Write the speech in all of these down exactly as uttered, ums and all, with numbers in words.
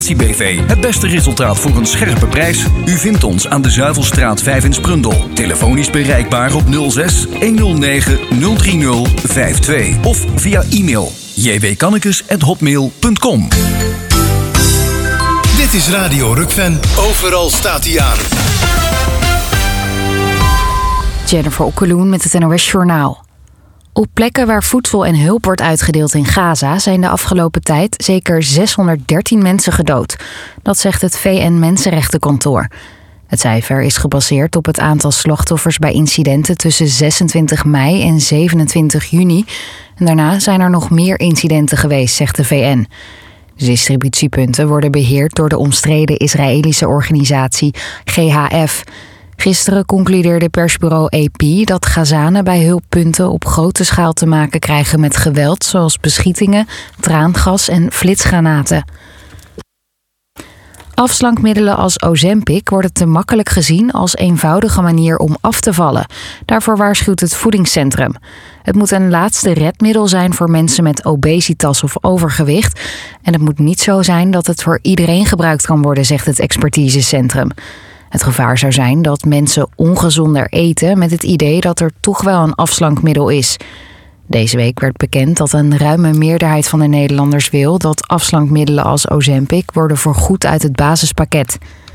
B V. Het beste resultaat voor een scherpe prijs. U vindt ons aan de Zuivelstraat vijf in Sprundel. Telefonisch bereikbaar op nul zes honderdnegen nul drie nul vijf twee of via e-mail j w kannekes at hotmail punt com. Dit is Radio Rukven. Overal staat hij aan. Jennifer Okkeloen met het N O S Journaal. Op plekken waar voedsel en hulp wordt uitgedeeld in Gaza zijn de afgelopen tijd zeker zeshonderddertien mensen gedood. Dat zegt het V N-Mensenrechtenkantoor. Het cijfer is gebaseerd op het aantal slachtoffers bij incidenten tussen zesentwintig mei en zevenentwintig juni. En daarna zijn er nog meer incidenten geweest, zegt de V N. De distributiepunten worden beheerd door de omstreden Israëlische organisatie G H F. Gisteren concludeerde persbureau A P dat Gazanen bij hulppunten op grote schaal te maken krijgen met geweld, zoals beschietingen, traangas en flitsgranaten. Afslankmiddelen als Ozempic worden te makkelijk gezien als eenvoudige manier om af te vallen. Daarvoor waarschuwt het voedingscentrum. Het moet een laatste redmiddel zijn voor mensen met obesitas of overgewicht. En het moet niet zo zijn dat het voor iedereen gebruikt kan worden, zegt het expertisecentrum. Het gevaar zou zijn dat mensen ongezonder eten met het idee dat er toch wel een afslankmiddel is. Deze week werd bekend dat een ruime meerderheid van de Nederlanders wil dat afslankmiddelen als Ozempic worden vergoed uit het basispakket.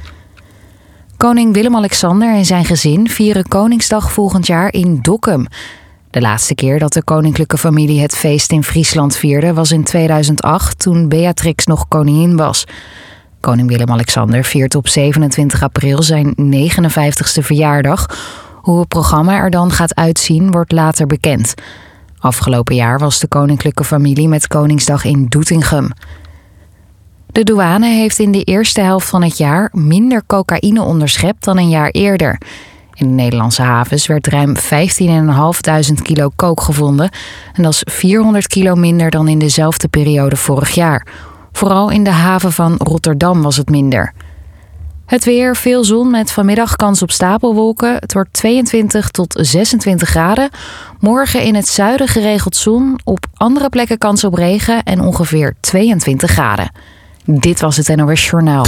Koning Willem-Alexander en zijn gezin vieren Koningsdag volgend jaar in Dokkum. De laatste keer dat de koninklijke familie het feest in Friesland vierde was in tweeduizend acht, toen Beatrix nog koningin was. Koning Willem-Alexander viert op zevenentwintig april zijn negenenvijftigste verjaardag. Hoe het programma er dan gaat uitzien, wordt later bekend. Afgelopen jaar was de koninklijke familie met Koningsdag in Doetinchem. De douane heeft in de eerste helft van het jaar minder cocaïne onderschept dan een jaar eerder. In de Nederlandse havens werd ruim vijftienduizend vijfhonderd kilo coke gevonden. En dat is vierhonderd kilo minder dan in dezelfde periode vorig jaar. Vooral in de haven van Rotterdam was het minder. Het weer, veel zon met vanmiddag kans op stapelwolken. Het wordt tweeëntwintig tot zesentwintig graden. Morgen in het zuiden geregeld zon. Op andere plekken kans op regen en ongeveer tweeëntwintig graden. Dit was het N O S Journaal.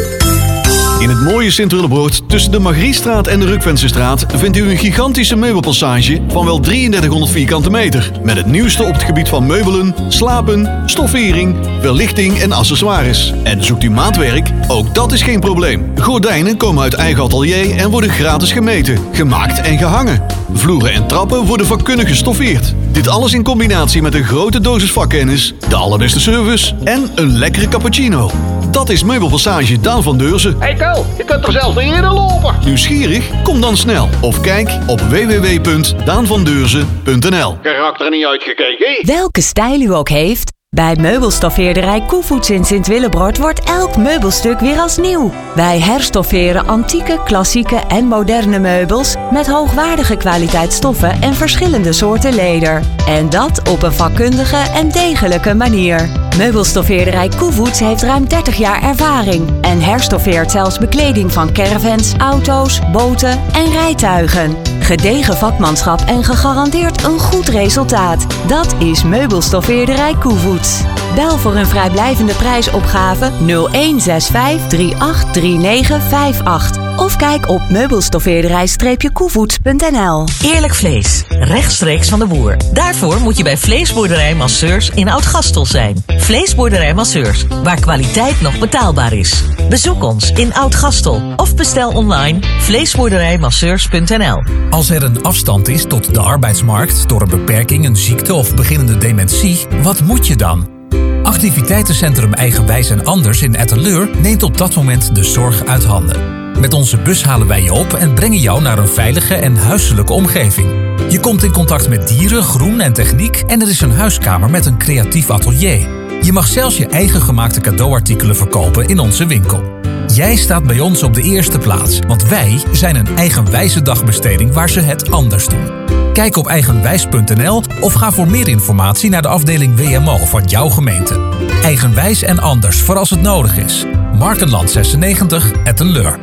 In het mooie Sint-Willebroord tussen de Margriestraat en de Rukvensestraat vindt u een gigantische meubelpassage van wel drieëndertighonderd vierkante meter. Met het nieuwste op het gebied van meubelen, slapen, stoffering, verlichting en accessoires. En zoekt u maatwerk? Ook dat is geen probleem. Gordijnen komen uit eigen atelier en worden gratis gemeten, gemaakt en gehangen. Vloeren en trappen worden vakkundig gestoffeerd. Dit alles in combinatie met een grote dosis vakkennis, de allerbeste service en een lekkere cappuccino. Dat is Meubelpassage Daan van Deurzen. Hey Ko, je kunt er zelfs niet eerder lopen. Nieuwsgierig? Kom dan snel. Of kijk op w w w punt daan van deurzen punt n l. Karakter niet uitgekeken. Welke stijl u ook heeft, bij meubelstoffeerderij Koevoets in Sint-Willebroord wordt elk meubelstuk weer als nieuw. Wij herstofferen antieke, klassieke en moderne meubels met hoogwaardige kwaliteitsstoffen en verschillende soorten leder. En dat op een vakkundige en degelijke manier. Meubelstoffeerderij Koevoets heeft ruim dertig jaar ervaring en herstoffeert zelfs bekleding van caravans, auto's, boten en rijtuigen. Gedegen vakmanschap en gegarandeerd een goed resultaat. Dat is Meubelstoffeerderij Koevoets. Bel voor een vrijblijvende prijsopgave nul een zes vijf drie acht drie negen vijf acht of kijk op meubelstoffeerderij koevoets punt n l. Eerlijk vlees, rechtstreeks van de boer. Daarvoor moet je bij Vleesboerderij Masseurs in Oud-Gastel zijn. Vleesboerderij Masseurs, waar kwaliteit nog betaalbaar is. Bezoek ons in Oud-Gastel of bestel online vleesboerderijmasseurs punt n l. Als er een afstand is tot de arbeidsmarkt door een beperking, een ziekte of beginnende dementie, wat moet je dan? Activiteitencentrum Eigenwijs en Anders in Etteleur neemt op dat moment de zorg uit handen. Met onze bus halen wij je op en brengen jou naar een veilige en huiselijke omgeving. Je komt in contact met dieren, groen en techniek en er is een huiskamer met een creatief atelier. Je mag zelfs je eigen gemaakte cadeauartikelen verkopen in onze winkel. Jij staat bij ons op de eerste plaats, want wij zijn een eigenwijze dagbesteding waar ze het anders doen. Kijk op eigenwijs punt n l of ga voor meer informatie naar de afdeling W M O van jouw gemeente. Eigenwijs en Anders voor als het nodig is. Markenland zesennegentig, Etteleur.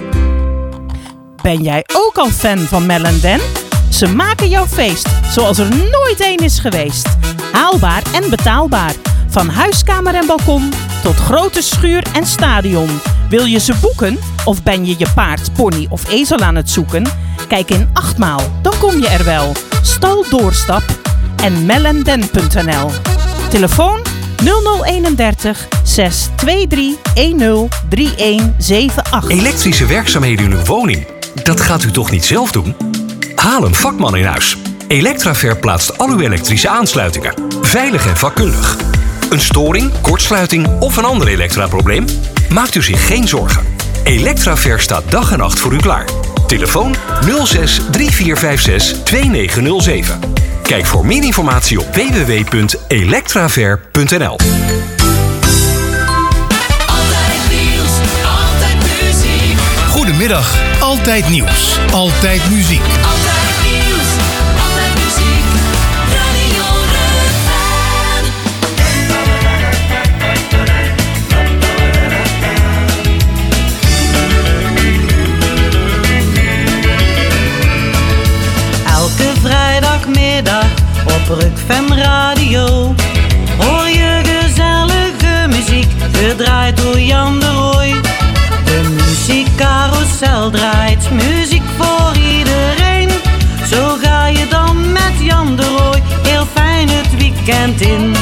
Ben jij ook al fan van Mel en Dan? Ze maken jouw feest zoals er nooit één is geweest. Haalbaar en betaalbaar. Van huiskamer en balkon tot grote schuur en stadion. Wil je ze boeken? Of ben je je paard, pony of ezel aan het zoeken? Kijk in Achtmaal, dan kom je er wel. Stal Doorstap en mellenden punt n l. Telefoon nul nul eenendertig zes twee drie een nul drie een zeven acht. Elektrische werkzaamheden in uw woning? Dat gaat u toch niet zelf doen? Haal een vakman in huis. Electraver plaatst al uw elektrische aansluitingen. Veilig en vakkundig. Een storing, kortsluiting of een ander elektraprobleem? Maakt u zich geen zorgen. Electraver staat dag en nacht voor u klaar. Telefoon nul zes drie vier vijf zes twee negen nul zeven. Kijk voor meer informatie op w w w punt electraver punt n l. Goedemiddag, Altijd Nieuws, Altijd Muziek. Altijd nieuws, altijd muziek, Radio Rukven. Elke vrijdagmiddag op Rukven Radio hoor je gezellige muziek, gedraaid door Jan de Rooij. De muziekcarousel draait muziek voor iedereen. Zo ga je dan met Jan de Rooij heel fijn het weekend in.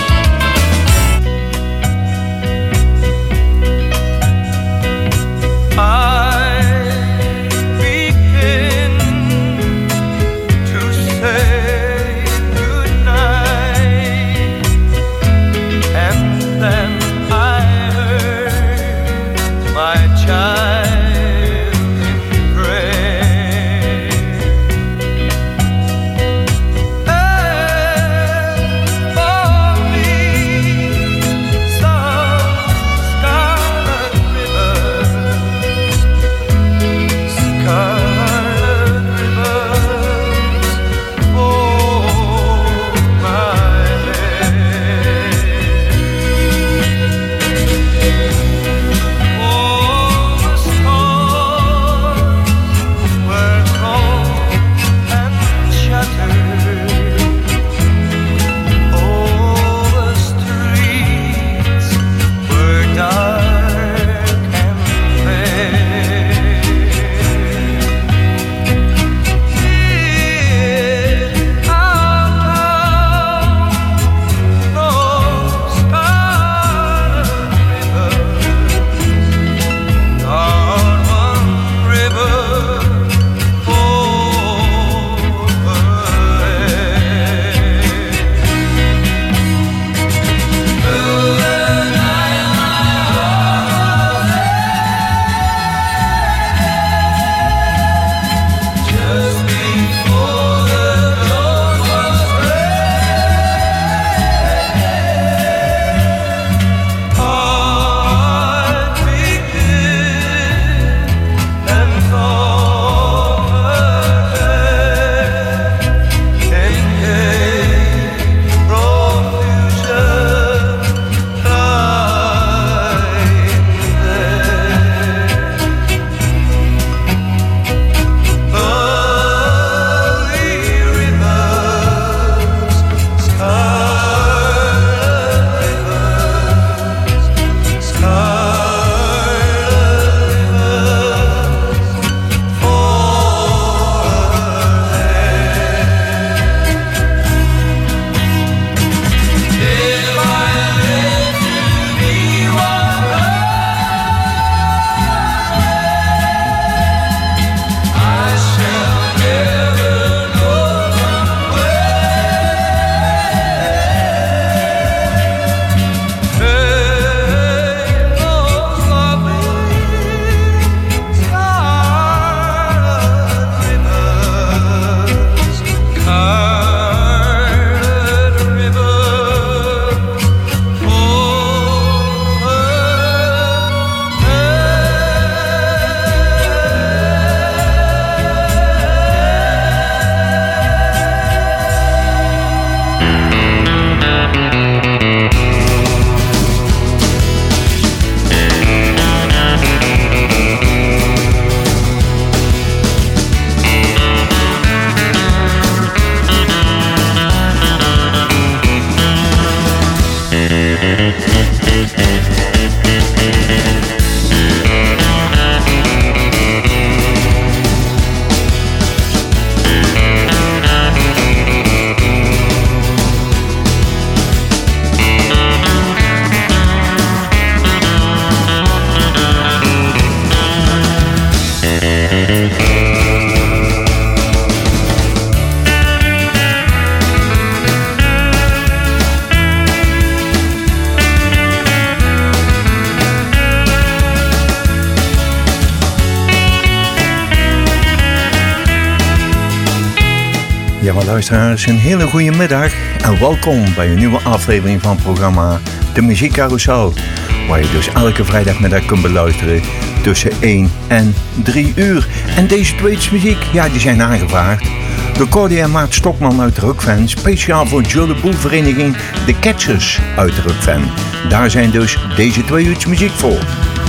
Ja, maar luisteraars, een hele goede middag en welkom bij een nieuwe aflevering van het programma De Muziek Carousel, waar je dus elke vrijdagmiddag kunt beluisteren tussen één en drie uur. En deze tweede muziek, ja, die zijn aangevraagd door Cordy en Maart Stokman uit Rukven, speciaal voor Julle Boelvereniging De Catchers uit Rukven. Daar zijn dus deze twee uur muziek voor.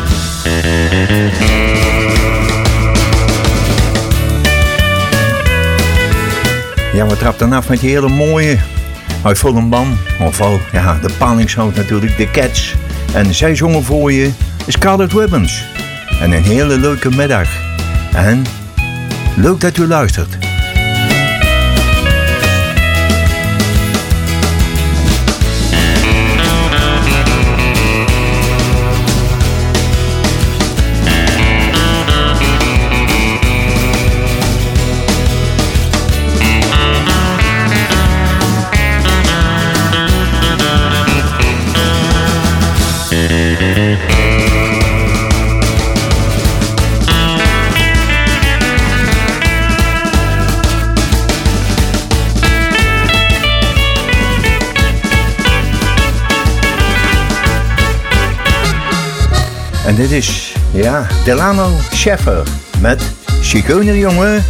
Ja, we trapten af met die hele mooie uit Volendam, ofwel ja, de Palingshout natuurlijk, de Cats. En zij zongen voor je Scarlet Ribbons. En een hele leuke middag. En leuk dat u luistert. En dit is, ja, Delano Scheffer met Zigeunerjongen.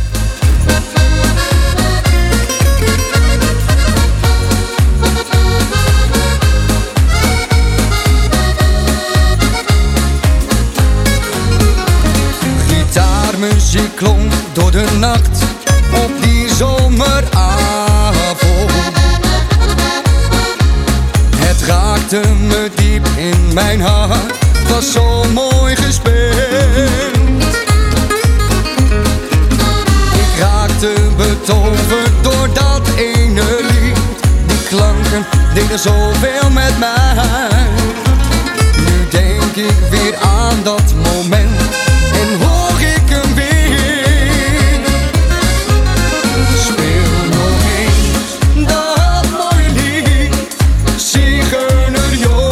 Gitaarmuziek klonk door de nacht op die zomeravond. Het raakte me diep in mijn hart. Was zo mooi gespeeld. Ik raakte betoverd door dat ene lied. Die klanken deden zoveel met mij. Nu denk ik weer aan dat moment en hoor ik hem weer. Speel nog eens dat mooie lied, Zigeunerjongen.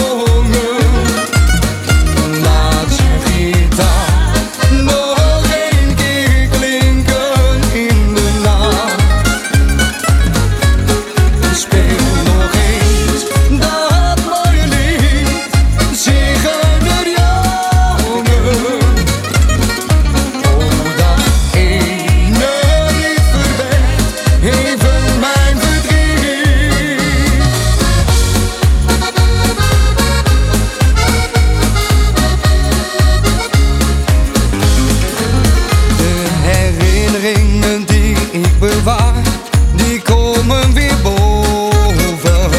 Die komen weer boven.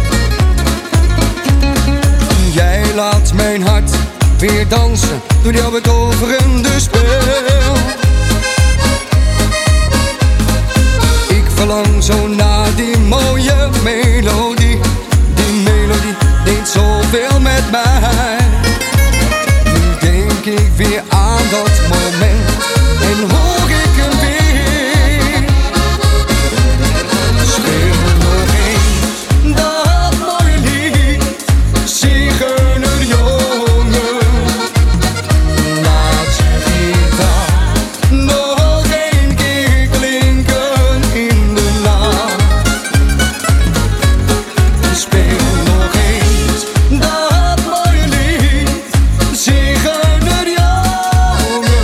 Jij laat mijn hart weer dansen door jouw betoverende spel. Ik verlang zo naar die mooie melodie. Die melodie deed zoveel met mij. Nu denk ik weer aan dat moment en hoor ik hem weer. Zigeunerjongen.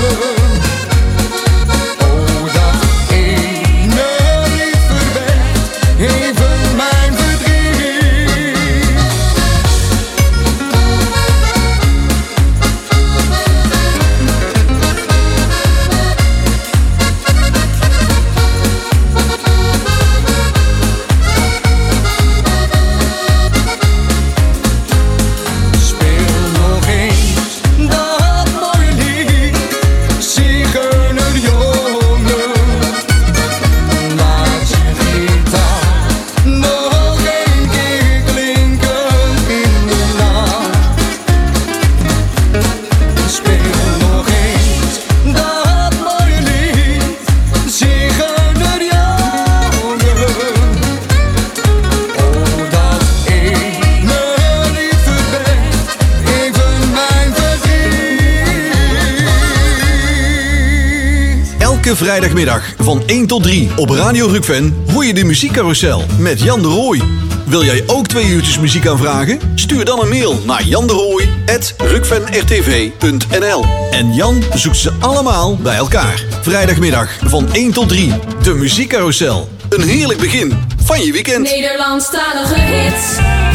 Elke vrijdagmiddag van één tot drie op Radio Rukven hoor je de muziekcarousel met Jan de Rooij. Wil jij ook twee uurtjes muziek aanvragen? Stuur dan een mail naar janderooij apenstaartje rukvenrtv punt n l. En Jan zoekt ze allemaal bij elkaar. Vrijdagmiddag van één tot drie. De muziekcarousel. Een heerlijk begin van je weekend. Nederlandstalige hits.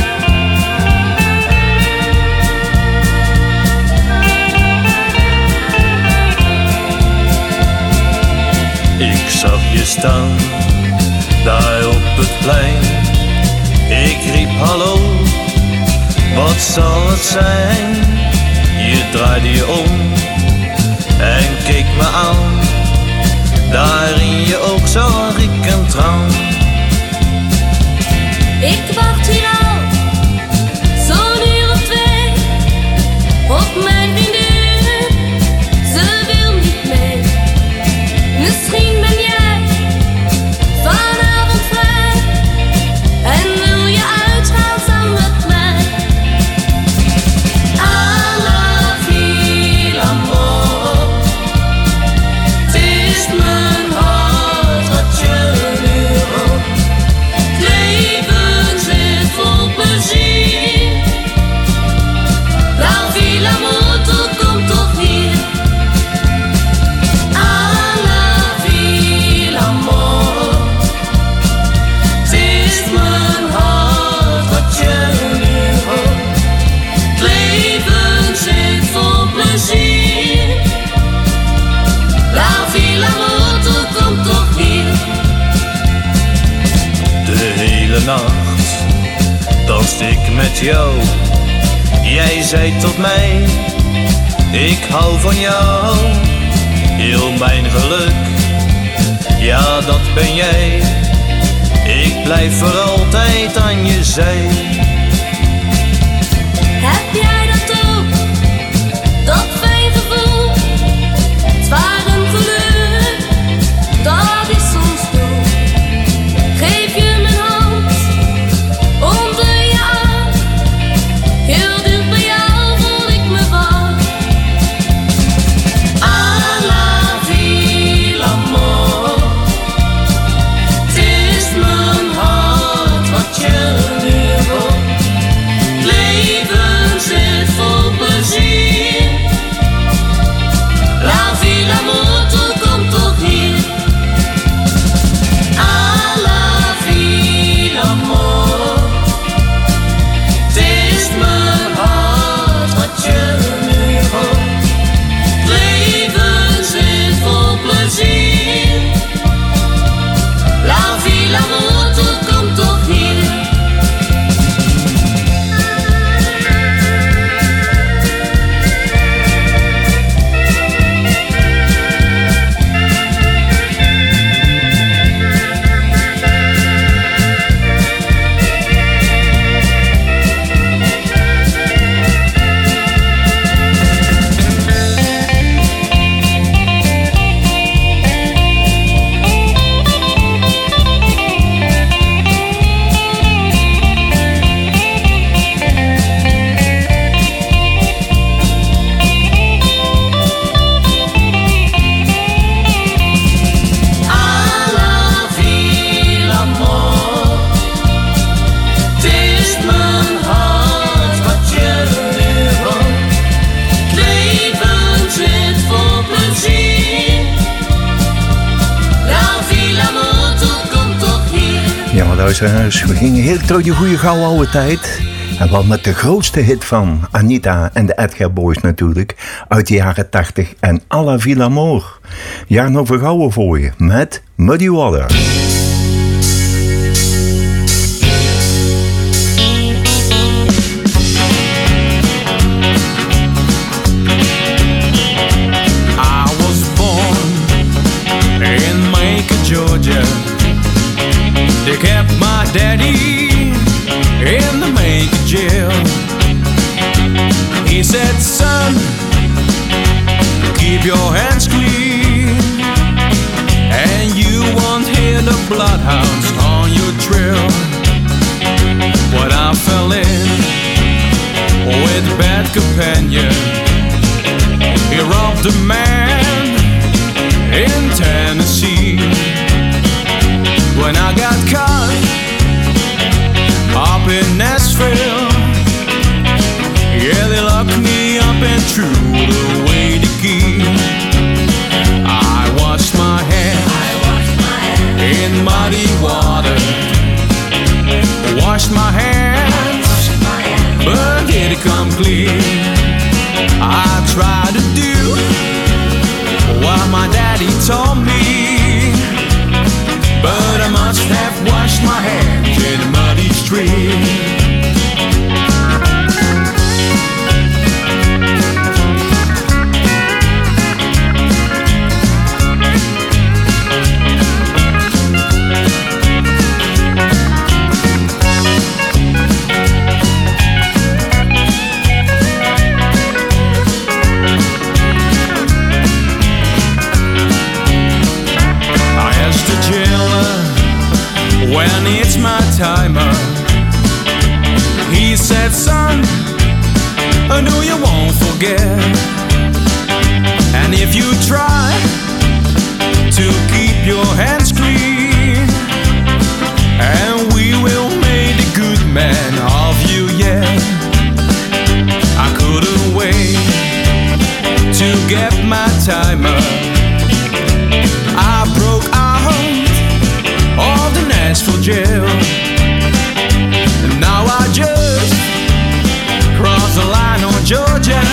Ik zag je staan, daar op het plein. Ik riep hallo, wat zal het zijn? Je draaide je om en keek me aan. Daar in je oog zag ik een traan. Ik wacht hier al, zo'n uur of twee, op mijn vriendin, ze wil niet mee. Misschien ben jij vanavond vrij en wil je uitgaan samen met mij. À la vie, l'amour, het is mijn hart wat je nu hoort. Het leven zit vol plezier. La vie, l'amour, toe komt toch hier. De nacht danste ik met jou. Jij zei tot mij, ik hou van jou. Heel mijn geluk, ja dat ben jij. Ik blijf voor altijd aan je zij. Heb jij dat ook? Dat fijn gevoel, zwaar een geluk, dat is soms doel. Geef je mijn hand, onder je arm, heel dicht bij jou voel ik me warm. À la vie, l'amour, het is mijn hart wat je nu hoort. Leven zit vol plezier. La vie, l'amour, toe komt toch hier. À la vie, l'amour, het is mijn hart wat je nu hoort. Leven zit vol plezier. La vie, l'amour, toe komt toch hier. Luisteraars, we gingen heel terug die goede gouden oude tijd. En wel met de grootste hit van Anita en de Edgar Boys natuurlijk. Uit de jaren tachtig en À la vie, l'amour. Jaar nog vergouwen voor je met Muddy Water. I was born in Macon, Georgia. They kept my daddy in the Macon jail. He said, son, keep your hands clean, and you won't hear the bloodhounds on your trail. But I fell in with a bad companion. He robbed a man in town. Tennessee. When I got caught up in Nashville, yeah, they locked me up and threw away the key. I washed my hands in muddy water, washed my hands, but did it come clean? I tried to do what my daddy told me, but I must have washed my hands in a muddy stream. When it's my timer, he said, son, I know you won't forget. And if you try to keep your hands clean, and we will make a good man of you, yeah. I couldn't wait to get my timer. I broke out of the Nashville jail, and now I just crossed the line on Georgia,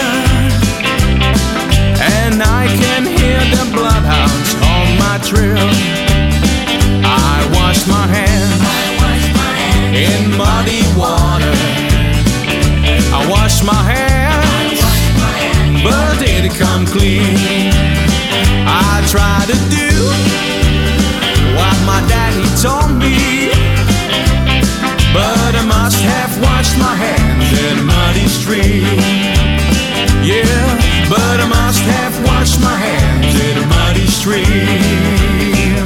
and I can hear the bloodhounds on my trail. I washed my hands in muddy water, I washed my hands, but did it come clean? I tried to do what my daddy told me, but I must have washed my hands in a muddy stream. Yeah, but I must have washed my hands in a muddy stream.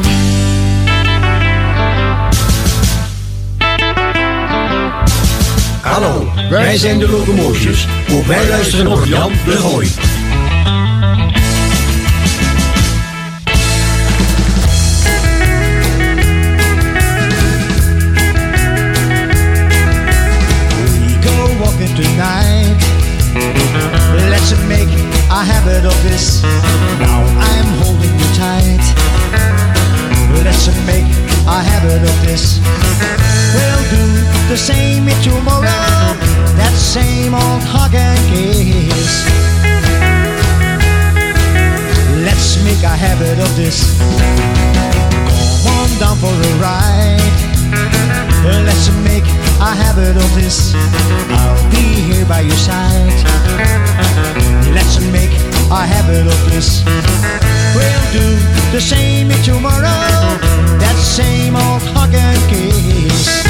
Hallo, wij zijn de Locomotives. Ook wij luisteren op Jan de Gooi. Tonight, let's make a habit of this. Now I'm holding you tight. Let's make a habit of this. We'll do the same tomorrow. That same old hug and kiss. Let's make a habit of this. Come on down for a ride. Let's make a habit of this. I'll be here by your side. Let's make a habit of this. We'll do the same tomorrow. That same old hug and kiss.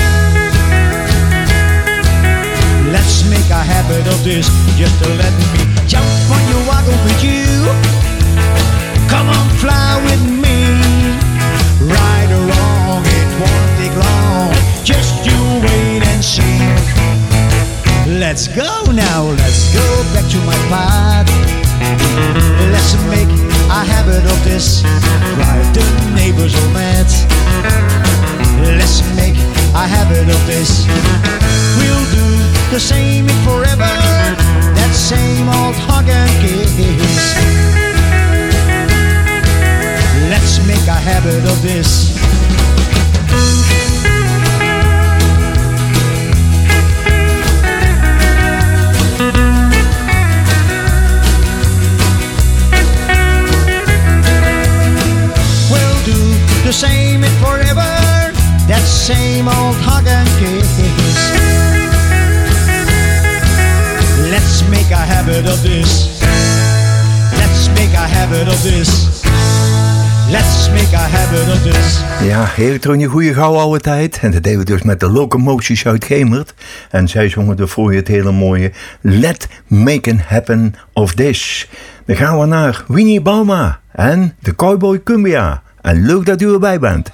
Let's make a habit of this. Just to let me jump on your wagon with you. Come on, fly with me. Right or wrong, it won't take long. Just you wait and see. Let's go now, let's go back to my path. Let's make a habit of this. Drive the neighbors all mad. Let's make a habit of this. We'll do the same forever. That same old hug and kiss. Let's make a habit of this. We'll do the same forever. That same old hug and kiss. Let's make a habit of this. Let's make a habit of this. Let's make a habit of this. Ja, elektronie goede gauw oude tijd. En dat deden we dus met de Locomotives uit Gemert. En zij zongen ervoor je het hele mooie Let Make It Happen of This. Dan gaan we naar Winnie Bauma en de Cowboy Cumbia. En leuk dat u erbij bent.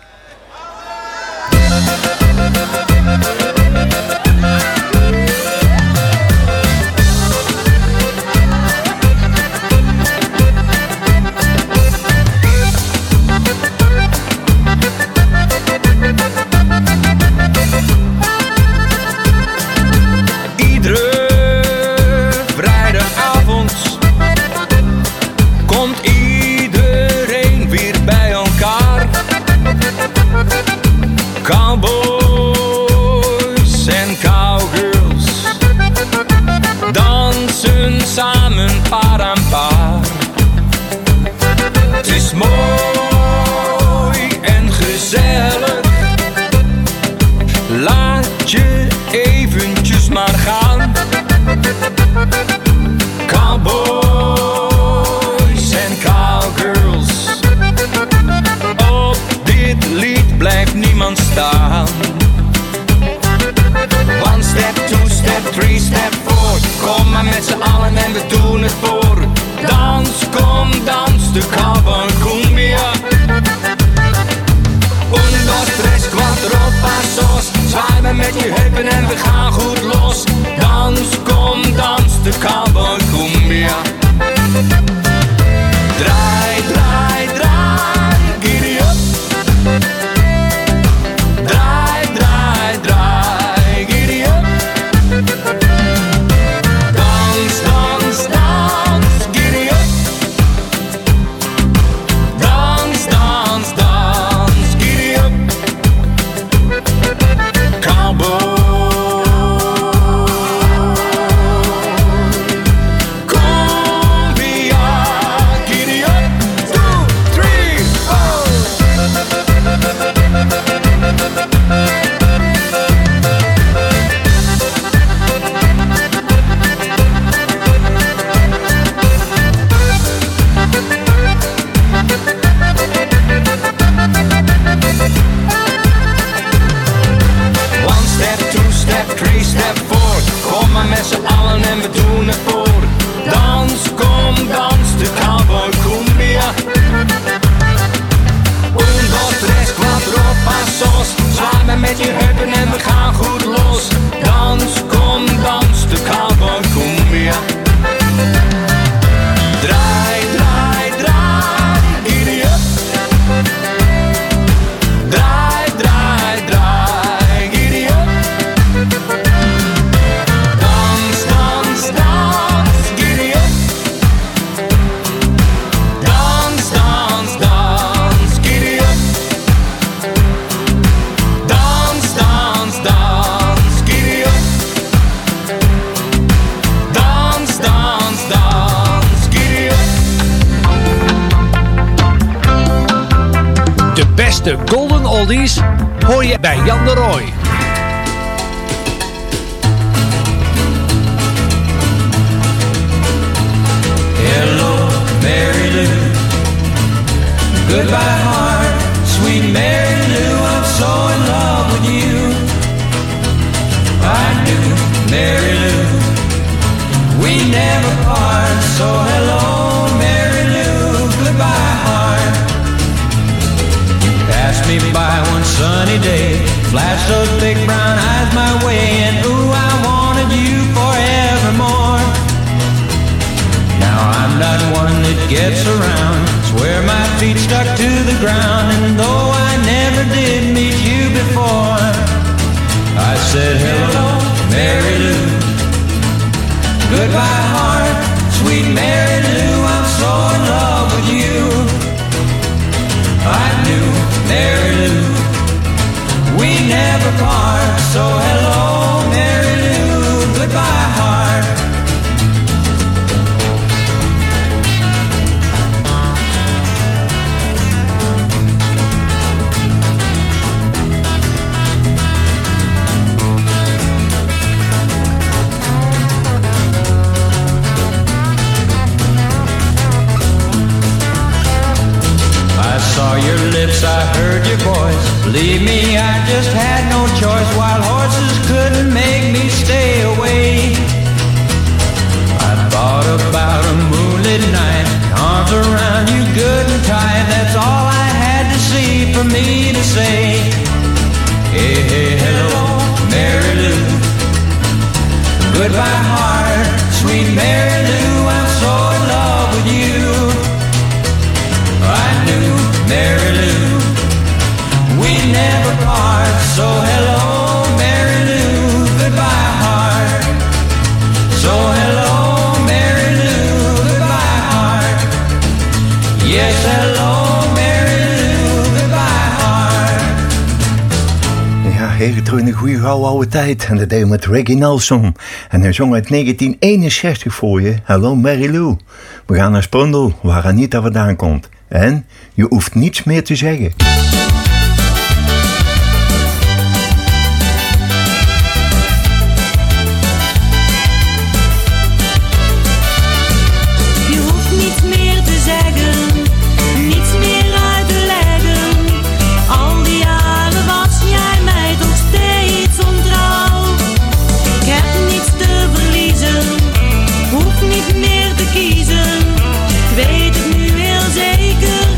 cowboy cumbia. Un, dos, tres, cuatro pasos. Zwaai me met je heupen en we gaan goed los. Dans, kom, dans de cowboy cumbia. Draai, draai, draai, giddy up. Draai, draai, draai, giddy up. Dans, dans, dans, giddy up. Dans, dans, dans, giddy up. Cowboy. Met z'n allen en we doen het voor. Dans, kom, dans, de cowboy cumbia. Un, dos, tres, cuatro pasos. Zwaai me met je heupen en we gaan goed los. Dans, kom, dans, de cowboy cumbia. Draai, draai, draai, giddy up. Draai, draai, draai, giddy up. De beste Golden Oldies hoor je bij Jan de Rooij. Hello, Mary Lou. Goodbye, heart, sweet Mary Lou. I'm so in love with you. I knew Mary Lou. We never part, so hello, Mary Lou. Goodbye, heart. Passed me by one sunny day, flashed those big brown eyes my way, and ooh, I wanted you forevermore. Now I'm not one that gets around, swear my feet stuck to the ground, and though I never did meet you before, I said hello, Mary Lou. Goodbye, heart, sweet Mary Lou, I'm so in love with you. I knew Mary Lou, we never part, so hello, Mary Lou, goodbye, heart. I saw your lips, I heard your voice. Believe me, I just had no choice. Wild horses couldn't make me stay away. I thought about a moonlit night, arms around you good and tight. That's all I had to see for me to say. Hey, hey, hello, Mary Lou. Goodbye, heart, sweet Mary Lou. I'm so in love with you. I knew Mary Lou, we never part, so hello, Mary Lou, goodbye, heart. So hello, Mary Lou, goodbye, heart. Yes, hello, Mary Lou, goodbye, heart. Ja, heren, terug in de goede gouden oude tijd. En dat deed met Reggie Nelson. En hij zong uit negentien eenenzestig voor je, Hello, Mary Lou. We gaan naar Sprundel, waar Anita vandaan komt. En je hoeft niets meer te zeggen. Je hoeft niets meer te zeggen, niets meer uit te leggen. Al die jaren was jij mij toch steeds ontrouw. Ik heb niets te verliezen, hoef niet meer te kiezen. Ik weet het nu heel zeker.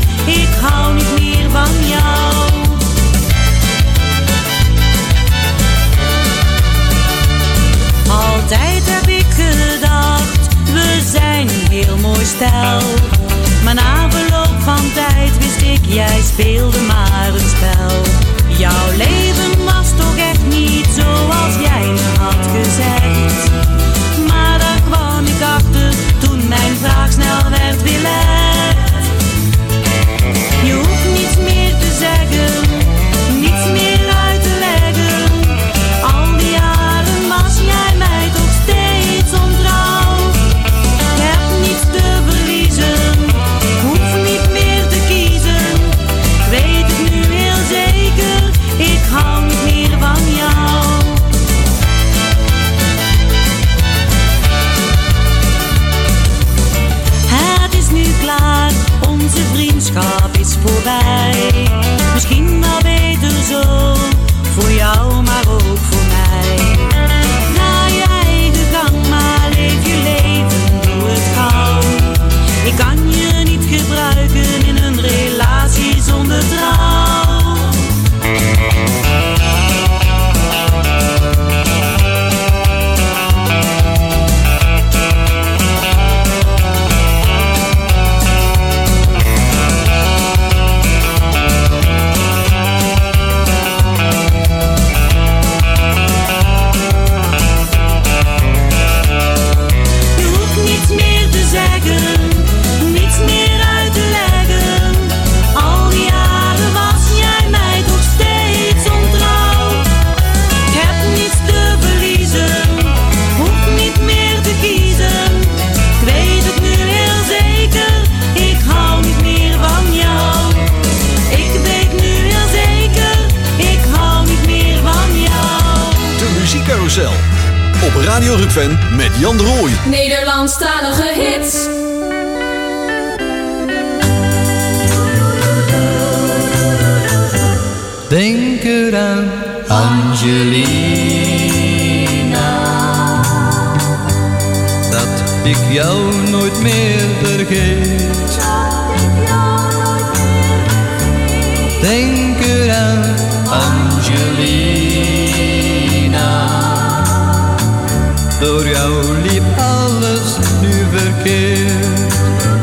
speelde maar een spel. Jouw leven was toch echt niet zoals jij me had gezegd. Maar daar kwam ik achter toen mijn vraag snel werd weerlegd. Je hoeft niets meer te zeggen, niets meer uit te leggen. Al die jaren was jij mij toch steeds ontrouw. Ik heb niets te verliezen, hoef niet meer te kiezen. Ik weet het nu heel zeker, ik hou niet meer van jou. Het is nu klaar, onze vriendschap is voorbij. Misschien wel beter zo, voor jou maar ook voor mij. Ga je eigen gang, maar leef je leven, doe het gauw. Ik kan je niet gebruiken in een relatie zonder trouw. Op Radio Rukven met Jan de Rooij. Nederlandstalige hits. Denk eraan, Angelina, dat ik jou nooit meer vergeet. Denk eraan, Angelina, door jou liep alles nu verkeerd.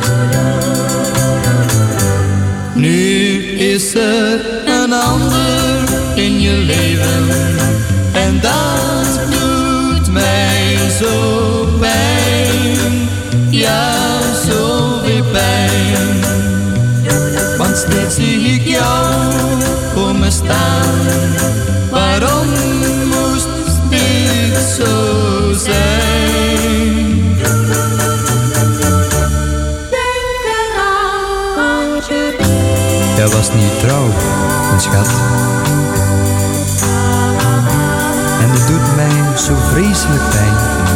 Nu is er een ander in je leven en dat doet mij zo pijn. Ja, zoveel pijn. Want steeds zie ik jou voor me staan. Waarom moest dit zo zijn? Jij was niet trouw, mijn schat. En het doet mij zo vreselijk pijn.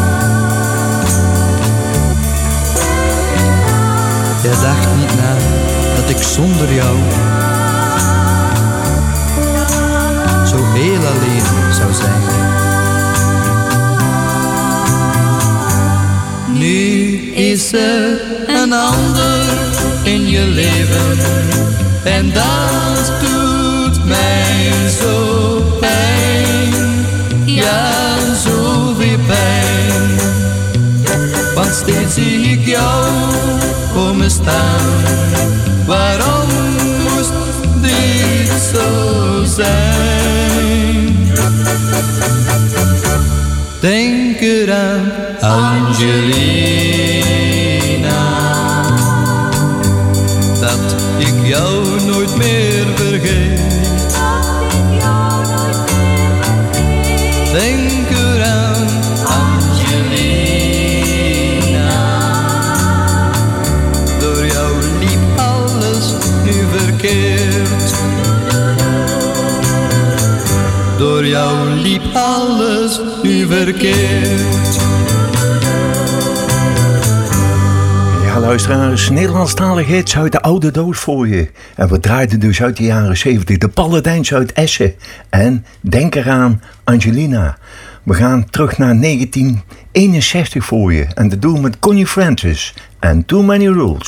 Jij dacht niet na dat ik zonder jou zo heel alleen zou zijn. Nu is er een ander in je leven en dat doet mij zo pijn. Ja, zoveel pijn. Want steeds zie ik jou voor me staan. Waarom moest dit zo zijn? Denk eraan, Angelina, dat ik jou nooit meer vergeet. Denk eraan, Angelina, door jou liep alles nu verkeerd. Door jou liep alles nu verkeerd. Ja, luisteraars, Nederlandstalige hits uit de oude doos voor je. En we draaiden dus uit de jaren zeventig de Paladijns uit Essen. En denk eraan, Angelina. We gaan terug naar negentien eenenzestig voor je. En dat doen we met Connie Francis en Too Many Rules.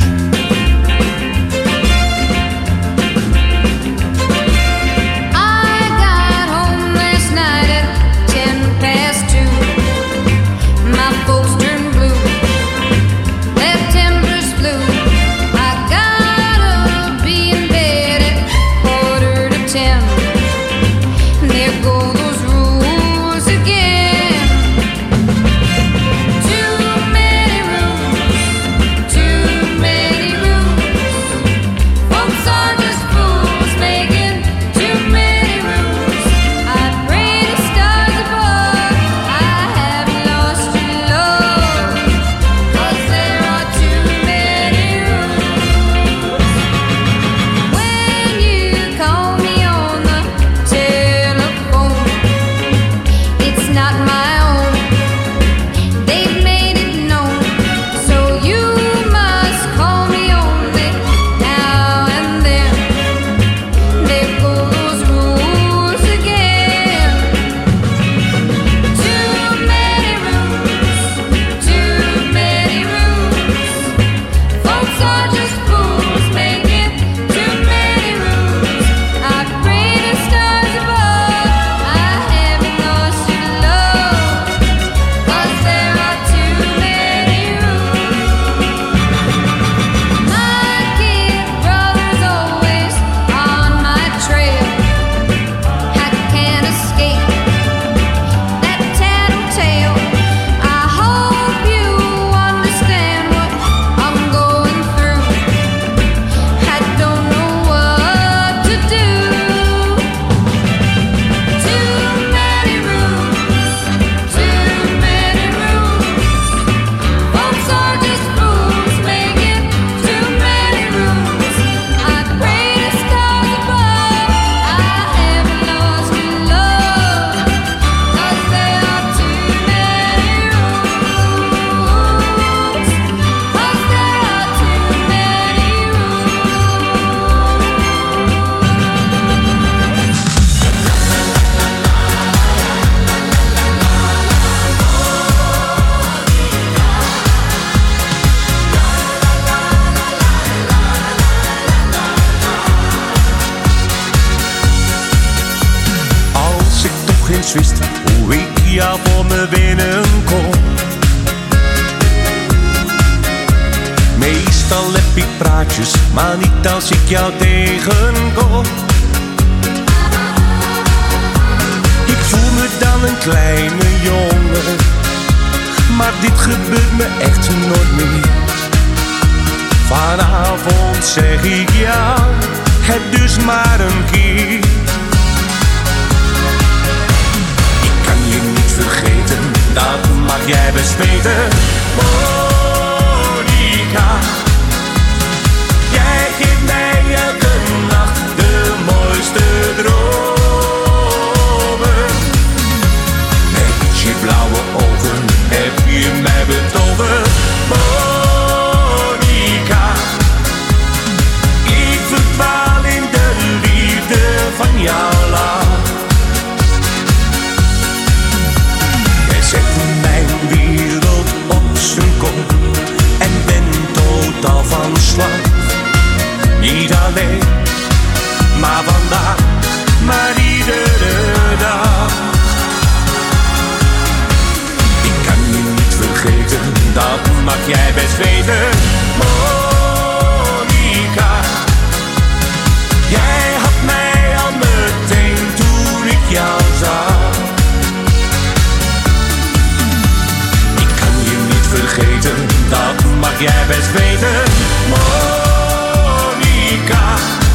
eens wist hoe ik jou voor me winnen kon. Meestal heb ik praatjes, maar niet als ik jou tegenkom. Ik voel me dan een kleine jongen, maar dit gebeurt me echt nooit meer. Vanavond zeg ik ja, het dus maar een keer. Ik kan je niet vergeten, dat mag jij best weten. Monica, jij geeft mij elke nacht de mooiste dromen. Met je blauwe ogen heb je mij betoverd. Monica, ik verdwaal in de liefde van jouw lach. Jij zet mijn wereld op zijn kop en ben totaal van slag. Niet alleen, maar vandaag, maar iedere dag. Ik kan je niet vergeten, dat mag jij best weten. Monica, jij had mij al meteen toen ik jou zag. Ik kan je niet vergeten, dat mag jij best weten. Monica,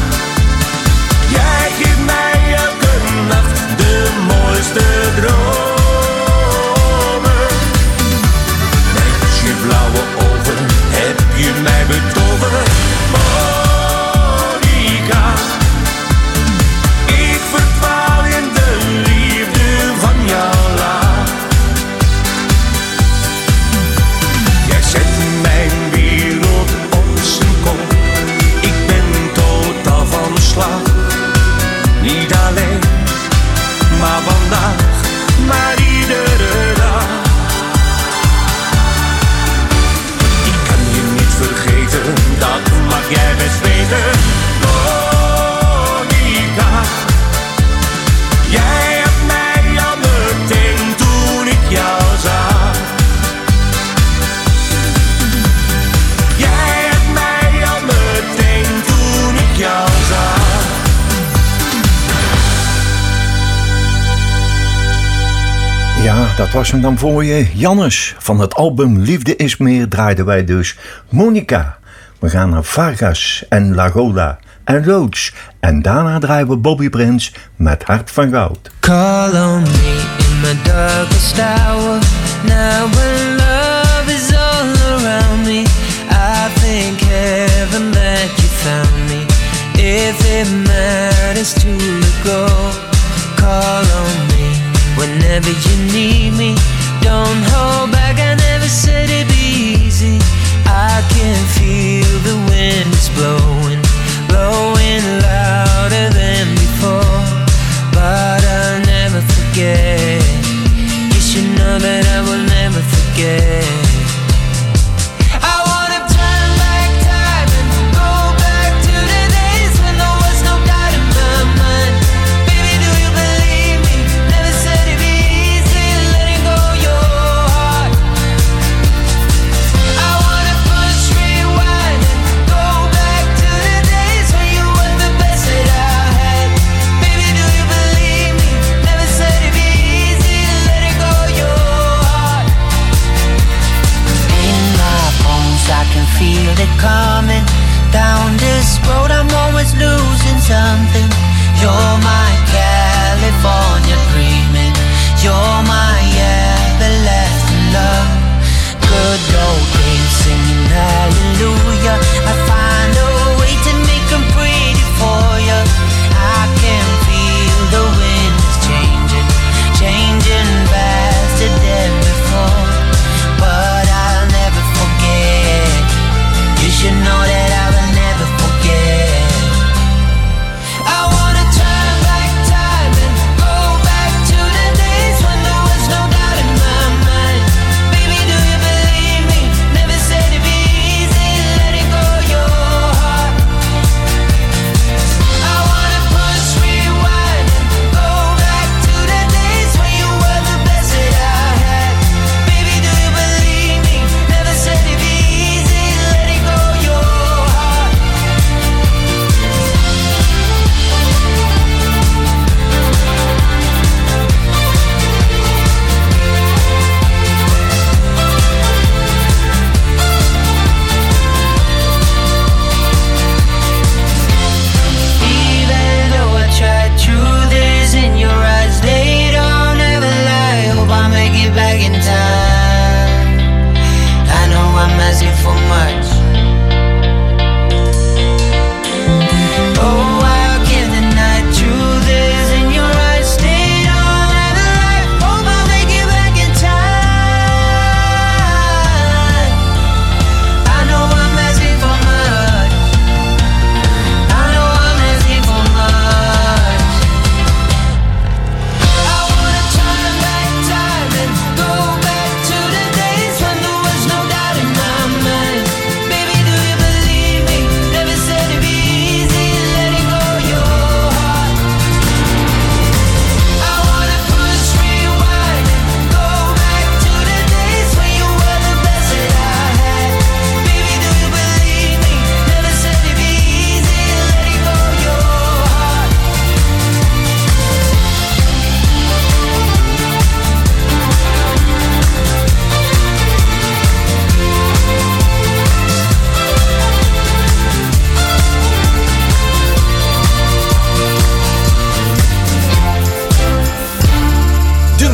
jij geeft mij elke nacht de mooiste dromen. Met je blauwe ogen heb je mij betoverd. Monica, ik verdwaal in de liefde van jouw lach. Jij zet mijn wereld op zijn kop, ik ben totaal van slag. Niet alleen, maar vandaag, maar iedere dag. Ik kan je niet vergeten, dat mag jij best weten. Monica, jij hebt mij al meteen toen ik jou zag. Jij hebt mij al meteen toen ik jou zag. Ja, dat was hem dan voor je. Jannes, van het album Liefde is meer draaiden wij dus Monica. We gaan naar Vargas en Lagola en Rhodes. En daarna draaien we Bobby Prince met Hart van Goud. Call on me in my darkest hour. Now when love is all around me, I thank heaven that you found me. If it matters to let go, call on me whenever you need me. Don't hold back, I never said it'd be easy. I can feel the wind is blowing, blowing louder than before. But I'll never forget. You should know that I will never forget. Go back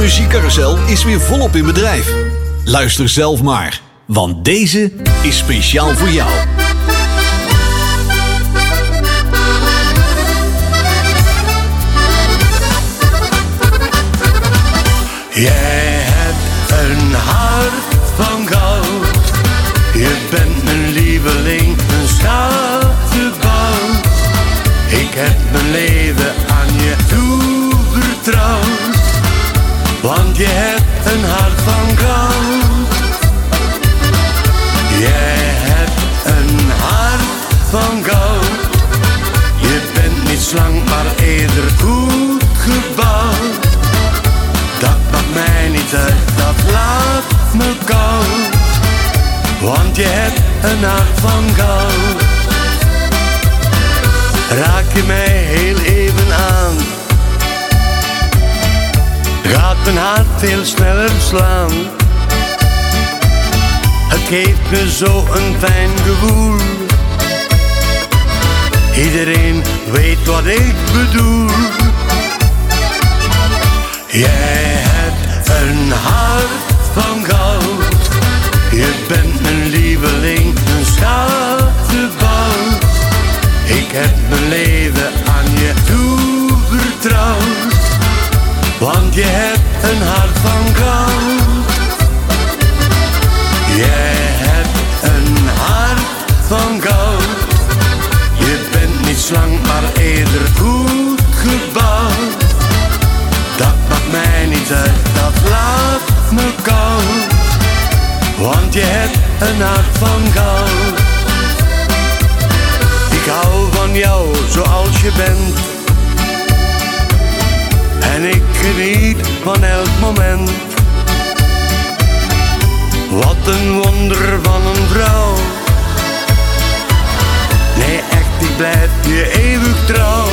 muziekcarousel is weer volop in bedrijf. Luister zelf maar, want deze is speciaal voor jou. Jij hebt een hart van goud. Je bent mijn lieveling, een schattenbout. Ik heb mijn leven aan je toevertrouwd. Want je hebt een hart van goud. Jij hebt een hart van goud. Je bent niet slank, maar eerder goed gebouwd. Dat maakt mij niet uit, dat laat me koud. Want je hebt een hart van goud. Raak je mij heel even aan, gaat mijn hart veel sneller slaan. Het geeft me zo een fijn gevoel. Iedereen weet wat ik bedoel. Jij hebt een hart van goud. Je bent mijn lieveling, een schattenbout. Ik heb mijn leven aan je toevertrouwd. Want je hebt een hart van goud. Jij hebt een hart van goud. Je bent niet slank, maar eerder goed gebouwd. Dat maakt mij niet uit, dat laat me koud. Want je hebt een hart van goud. Ik hou van jou zoals je bent. En ik geniet van elk moment. Wat een wonder van een vrouw. Nee echt, ik blijf je eeuwig trouw.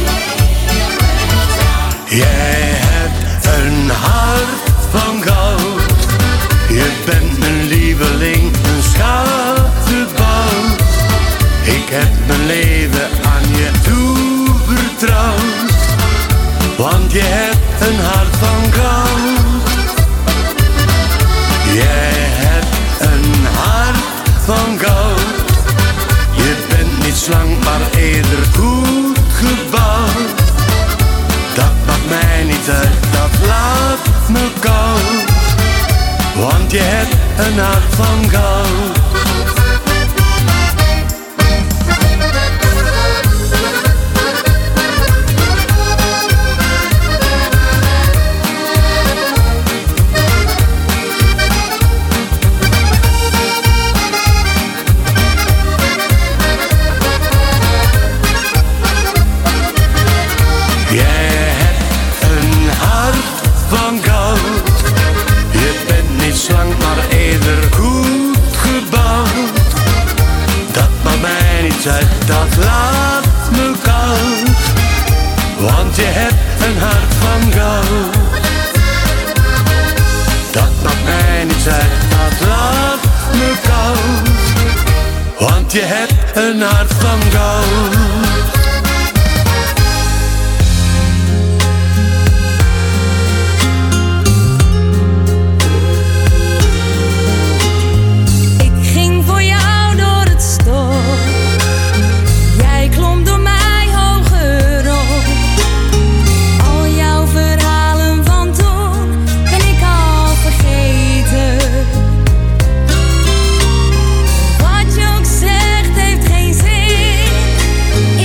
Jij hebt een hart van goud. Je bent mijn lieveling, een schattenbout. Ik heb mijn leven aan je toevertrouwd. Want je hebt een hart van goud. Jij hebt een hart van goud. Je bent niet slank, maar eerder goed gebouwd. Dat maakt mij niet uit, dat laat me koud. Want je hebt een hart van goud. Dat laat me koud, want je hebt een hart van goud. Dat maakt mij niet uit, dat laat me koud, want je hebt een hart van goud. Wat je ook zegt heeft geen zin.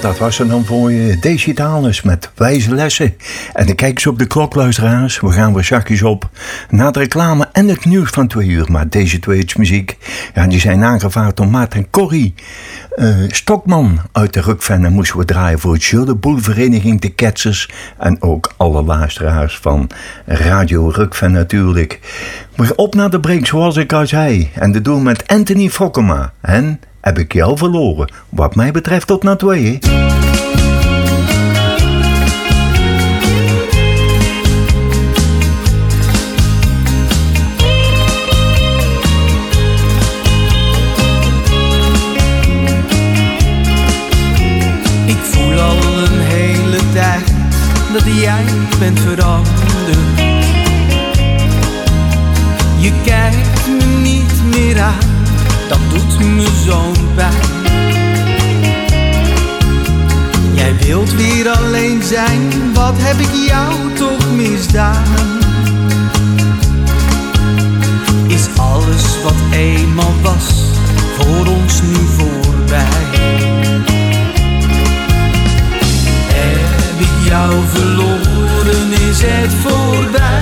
dat was er dan voor je. Daisy Dales met wijze lessen. En dan kijk eens op de klok, luisteraars. We gaan weer zakjes op na de reclame en het nieuws van twee uur. Maar deze twee muziek, ja, die zijn aangevraagd door Maarten en Corrie uh, Stokman uit de Rukven. En moesten we draaien voor het Jeu de Boel Vereniging de Ketsers. En ook alle luisteraars van Radio Rukven natuurlijk. We gaan op naar de break zoals ik al zei. En dat doen we met Anthony Fokkema. En heb ik jou verloren. Wat mij betreft tot na twee. Ik voel al een hele tijd dat jij bent veranderd. Je kijkt me niet meer aan, dat doet me zo'n pijn. Jij wilt weer alleen zijn, wat heb ik jou toch misdaan? Is alles wat eenmaal was, voor ons nu voorbij? Heb ik jou verloren, is het voorbij?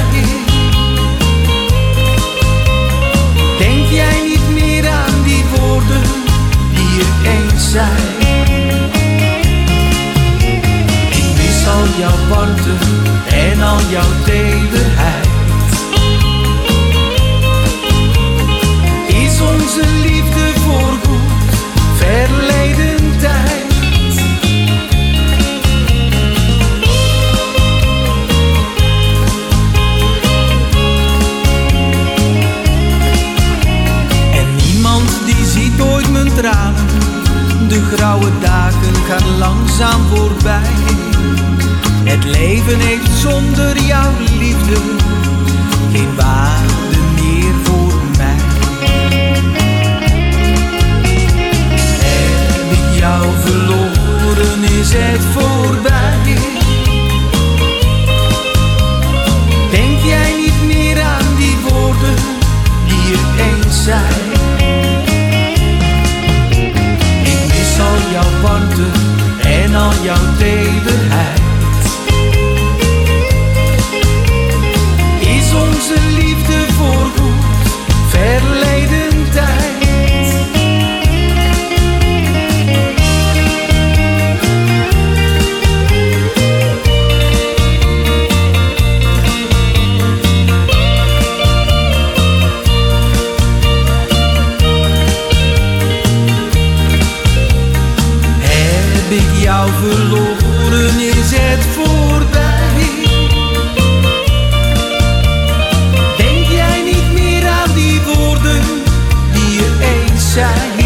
Denk jij niet meer aan die woorden die je eens zei? Ik mis al jouw warmte en al jouw tederheid. Is onze liefde voorgoed verleden tijd? Nooit mijn tranen, de grauwe dagen gaan langzaam voorbij. Het leven heeft zonder jouw liefde geen waarde meer voor mij. Heb ik jou verloren, is het voorbij? Denk jij niet meer aan die woorden die je eens zei? Al jouw warmte en al jouw tederheid. Is onze liefde voorgoed verleden tijd? Jou verloren, is het voorbij? Denk jij niet meer aan die woorden die je eens zei?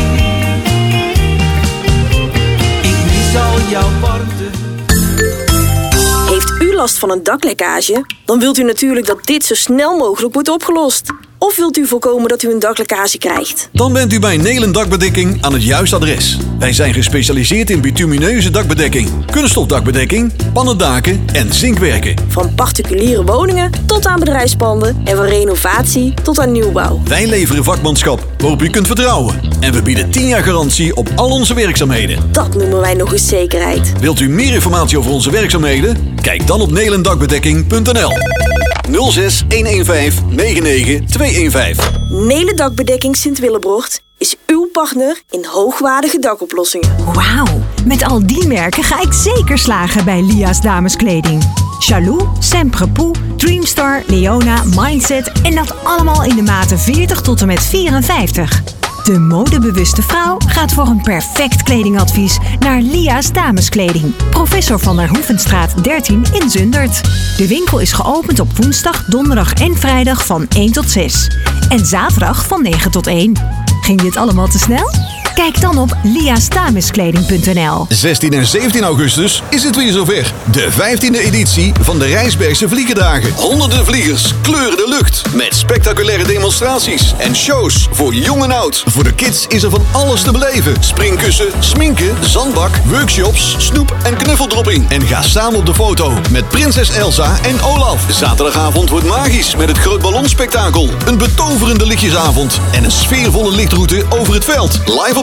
Ik mis al jouw warmte. Heeft u last van een daklekkage? Dan wilt u natuurlijk dat dit zo snel mogelijk wordt opgelost. Of wilt u voorkomen dat u een daklekkage krijgt? Dan bent u bij Nelen Dakbedekking aan het juiste adres. Wij zijn gespecialiseerd in bitumineuze dakbedekking, kunststofdakbedekking, pannendaken en zinkwerken. Van particuliere woningen tot aan bedrijfspanden en van renovatie tot aan nieuwbouw. Wij leveren vakmanschap waarop u kunt vertrouwen. En we bieden tien jaar garantie op al onze werkzaamheden. Dat noemen wij nog eens zekerheid. Wilt u meer informatie over onze werkzaamheden? Kijk dan op nelendakbedekking punt n l. nul zes een een vijf negen negen twee een vijf. Nelen Dakbedekking Sint-Willebrocht is uw partner in hoogwaardige dakoplossingen. Wauw, met al die merken ga ik zeker slagen bij Lia's dameskleding. Jaloux, Semprepoux, Dreamstar, Leona, Mindset en dat allemaal in de maten veertig tot en met vierenvijftig. De modebewuste vrouw gaat voor een perfect kledingadvies naar Lia's Dameskleding. Professor van der Hoevenstraat dertien in Zundert. De winkel is geopend op woensdag, donderdag en vrijdag van één tot zes. En zaterdag van negen tot één. Ging dit allemaal te snel? Kijk dan op lia's dameskleding punt n l. zestien en zeventien augustus is het weer zover. De vijftiende editie van de Rijsbergse Vliegendagen. Honderden vliegers kleuren de lucht met spectaculaire demonstraties en shows voor jong en oud. Voor de kids is er van alles te beleven. Springkussen, sminken, zandbak, workshops, snoep en knuffeldropping. En ga samen op de foto met prinses Elsa en Olaf. Zaterdagavond wordt magisch met het Groot Ballonspektakel. Een betoverende lichtjesavond en een sfeervolle lichtroute over het veld. Live op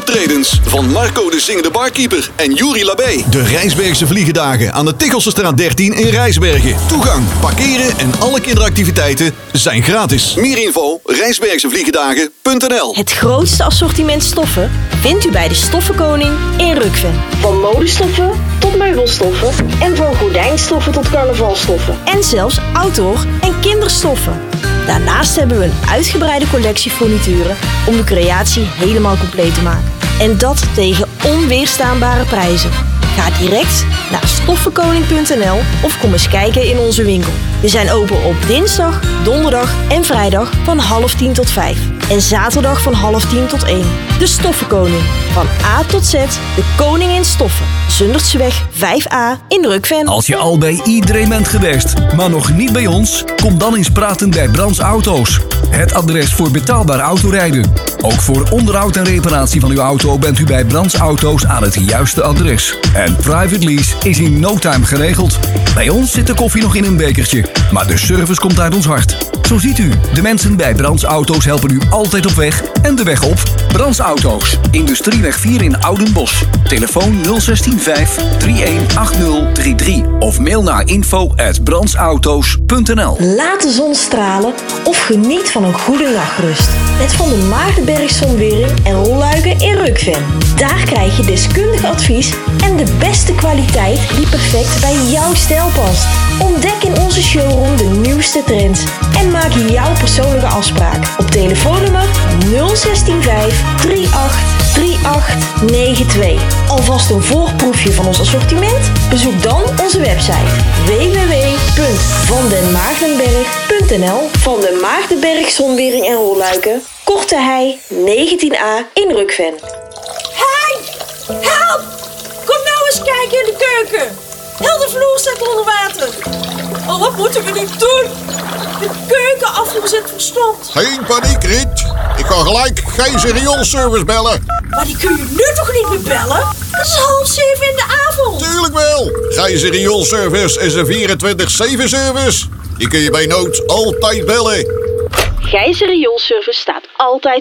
optredens van Marco de Zingende Barkeeper en Juri Labé. De Rijsbergse Vliegendagen aan de Tichelsestraat dertien in Rijsbergen. Toegang, parkeren en alle kinderactiviteiten zijn gratis. Meer info rijsbergsevliegendagen punt n l. Het grootste assortiment stoffen vindt u bij de Stoffenkoning in Rukven. Van modestoffen tot meubelstoffen en van gordijnstoffen tot carnavalstoffen. En zelfs outdoor en kinderstoffen. Daarnaast hebben we een uitgebreide collectie furnituren om de creatie helemaal compleet te maken. En dat tegen onweerstaanbare prijzen. Ga direct naar stoffenkoning punt n l of kom eens kijken in onze winkel. We zijn open op dinsdag, donderdag en vrijdag van half tien tot vijf. En zaterdag van half tien tot één. De Stoffenkoning. Van A tot Z, de koning in stoffen. Zundertseweg vijf a in Rukven. Als je al bij iedereen bent geweest, maar nog niet bij ons, kom dan eens praten bij Brands Auto's. Het adres voor betaalbaar autorijden. Ook voor onderhoud en reparatie van uw auto bent u bij Brands Auto's aan het juiste adres. En private lease is in no time geregeld. Bij ons zit de koffie nog in een bekertje, maar de service komt uit ons hart. Zo ziet u, de mensen bij Brands Auto's helpen u altijd op weg en de weg op. Brands Auto's, Industrieweg vier in Oudenbosch. Telefoon nul zes vijf drie een acht nul drie drie of mail naar info at brandsauto's punt n l. Laat de zon stralen of geniet van een goede nachtrust. Met Van de Maagdenberg Zonwering en Rolluiken in Rukven. Daar krijg je deskundig advies en de beste kwaliteit die perfect bij jouw stijl past. Ontdek in onze showroom de nieuwste trends en maak jouw persoonlijke afspraak op telefoonnummer nul zes vijf drie acht drie acht negen twee. Alvast een voorproefje van ons assortiment? Bezoek dan onze website w w w punt van den maagdenberg punt n l. Van den Maagdenberg Zonwering en Rolluiken, Korte Hei negentien a in Rukven. Hey, help! Kom nou eens kijken in de keuken. Heel de vloer staat onder water. Oh, wat moeten we nu doen? De keukenafvoer zit verstomd. Geen paniek, Riet. Ik ga gelijk Gijs rioolservice bellen. Maar die kun je nu toch niet meer bellen? Het is half zeven in de avond. Tuurlijk wel. Gijs rioolservice is een vierentwintig zeven service. Die kun je bij nood altijd bellen. Gijs Rioolservice staat altijd